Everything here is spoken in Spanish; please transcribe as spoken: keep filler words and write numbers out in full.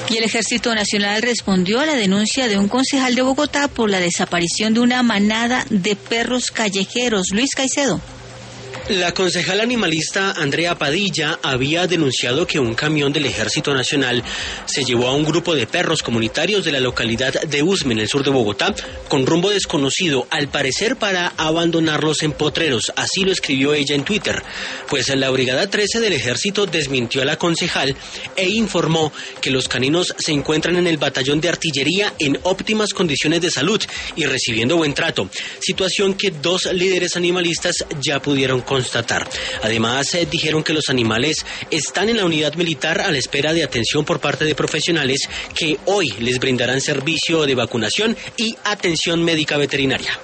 Y el Ejército Nacional respondió a la denuncia de un concejal de Bogotá por la desaparición de una manada de perros callejeros. Luis Caicedo. La concejal animalista Andrea Padilla había denunciado que un camión del Ejército Nacional se llevó a un grupo de perros comunitarios de la localidad de Usme, en el sur de Bogotá, con rumbo desconocido, al parecer para abandonarlos en potreros. Así lo escribió ella en Twitter. Pues la Brigada trece del Ejército desmintió a la concejal e informó que los caninos se encuentran en el batallón de artillería en óptimas condiciones de salud y recibiendo buen trato, situación que dos líderes animalistas ya pudieron constatar. Además, eh, dijeron que los animales están en la unidad militar a la espera de atención por parte de profesionales que hoy les brindarán servicio de vacunación y atención médica veterinaria.